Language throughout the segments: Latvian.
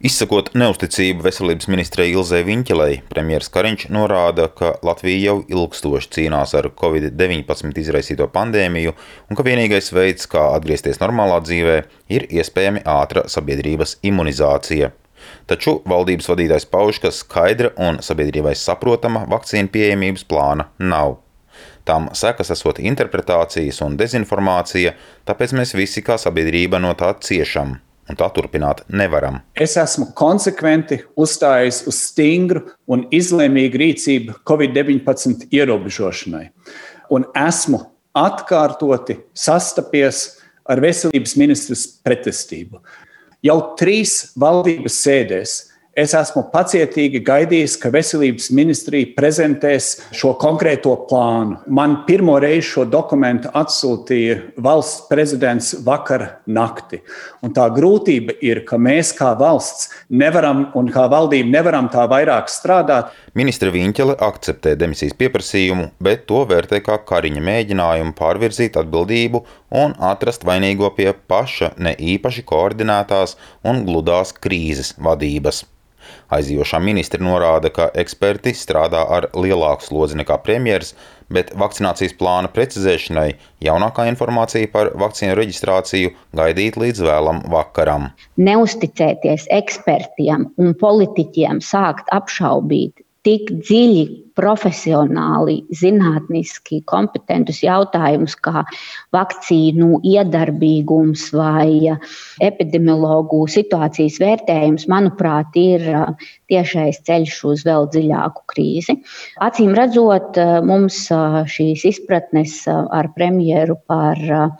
Izsakot neusticību veselības ministrei Ilzei Viņķelei, premjeras Kariņš norāda, ka Latvija jau ilgstoši cīnās ar Covid-19 izraisīto pandēmiju un ka vienīgais veids, kā atgriezties normālā dzīvē, ir iespējami ātra sabiedrības imunizācija. Taču valdības vadītājs pauž, ka skaidra un sabiedrībai saprotama vakcīnu pieejamības plāna nav. Tam sekas esot interpretācijas un dezinformācija, tāpēc mēs visi kā sabiedrība no tā ciešam. Un tā turpināt nevaram. Es esmu konsekventi uzstājies uz stingru un izlēmīgu rīcību Covid-19 ierobežošanai. Un esmu atkārtoti sastapies ar veselības ministres pretestību. Jau 3 valdības sēdēs es esmu pacietīgi gaidījis, ka veselības ministrija prezentēs šo konkrēto plānu. Man pirmo reizi šo dokumentu atsūtīja valsts prezidents vakar nakti. Un tā grūtība ir, ka mēs kā valsts nevaram un kā valdība nevaram tā vairāk strādāt. Ministre Viņķele akceptē demisijas pieprasījumu, bet to vērtē kā Kariņa mēģinājumu pārvirzīt atbildību un atrast vainīgo pie paša ne īpaši koordinētās un gludās krīzes vadības. Aizijošā ministre norāda, ka eksperti strādā ar lielāku slodzi nekā premjeras, bet vakcinācijas plāna precizēšanai jaunākā informācija par vakcīnu reģistrāciju gaidīt līdz vēlam vakaram. Neusticēties ekspertiem un politiķiem sākt apšaubīt tik dziļi, profesionāli, zinātniski kompetentus jautājumus kā vakcīnu iedarbīgums vai epidemiologu situācijas vērtējums, manuprāt, ir tiešais ceļš uz vēl dziļāku krīzi. Acīm redzot, mums šīs izpratnes ar premjeru par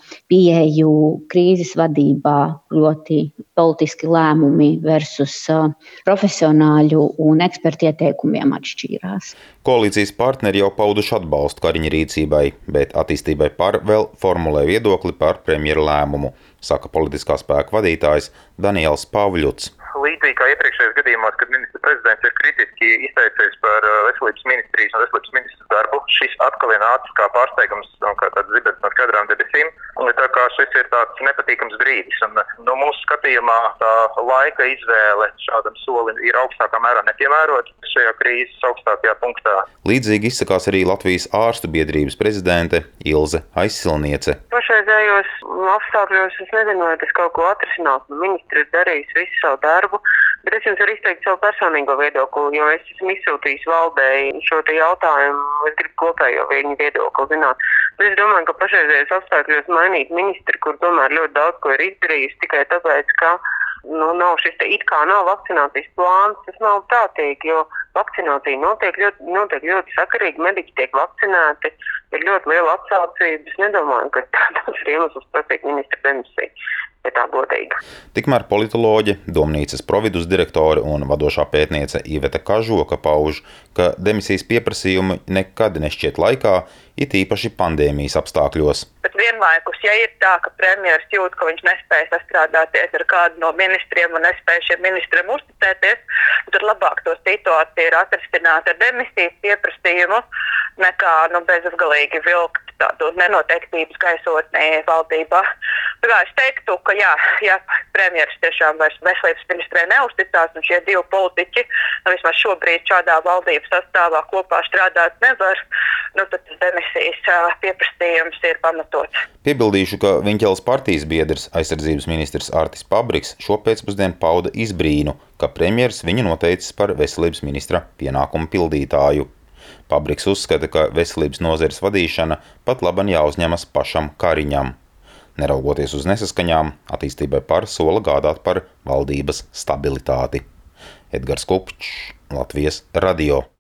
pieeju krīzes vadībā, ļoti politiski lēmumi versus profesionāļu un ekspertu ieteikumiem atšķīrās. Koalīcijas partneri jau pauduši atbalstu Kariņa rīcībai, bet attīstībai par vēl formulē viedokli par premjera lēmumu, saka politiskā spēka vadītājs Daniels Pavļuts. Līdzīgi kā iepriekšējos gadījumos, kad ministra prezidents ir kritiski izteicies par veselības ministrijas un veselības ministras darbu, šis atkal ir nācis kā pārsteigums un kā tāds zibens no skaidrām debesīm. Tā kā šis ir tāds nepatīkams brīdis. Un, mūsu skatījumā tā laika izvēle šādam solim ir augstākā mērā nepiemērota šajā krīzes augstākajā punktā. Līdzīgi izsakās arī Latvijas ārstu biedrības prezidente Ilze Aizsilniece. Pašreizējos apstākļos es nezinu, vai tas kaut ko atrisināt. Ministri ir darījis visu savu darbu, bet es jums varu izteikt savu personīgo viedokli, jo es esmu izsūtījis valdei šo te jautājumu, es gribu kopējo viņu viedokli zināt. Bet es domāju, ka pašreizējos apstākļos mainīt ministri, kur tomēr ļoti daudz ko ir izdarījis tikai tāpēc, ka nav šis te it kā nav vakcinācijas plāns, tas nav prātīgi, jo vakcinācija notiek ļoti sakarīgi, mediķi tiek vakcinēti, ir ļoti liela atsaucība. Es nedomāju, ka tas ir iemesls prasīt ministra demisiju, bet tā godīga. Tikmēr politoloģe, Domnīcas providus direktore un vadošā pētniece Iveta Kažoka pauž, ka demisijas pieprasījumi nekad nešķiet laikā, it īpaši pandēmijas apstākļos. Bet vienlaikus, ja ir tā, ka premjeras jūt, ka viņš nespēja sastrādāties ar kādu no ministriem un nespēja šiem ministriem uzticēties, tad labāk to situāciju ir atrisināt ar demisijas pieprasījumu, nekā bezgalīgi vilkt tādu nenoteiktības gaisotnē valdībā. Tā es teiktu, ka ja premjeras tiešām vairs veselības ministrē neuzticās un šie 2 politiķi, vismaz šobrīd šādā valdības sastāvā kopā strādāt nevar, tad demisijas pieprasījums ir pamatots. Piebildīšu, ka Viņķeles partijas biedrs, aizsardzības ministrs Artis Pabriks šopēcpusdien pauda izbrīnu, ka premjeras viņu noteicis par veselības ministra pienākumu pildītāju. Pabriks uzskata, ka veselības nozares vadīšana pat laban jāuzņemas pašam Kariņam. Neraugoties uz nesaskaņām, attīstībai par sola gādāt par valdības stabilitāti. Edgars Kupčs, Latvijas radio.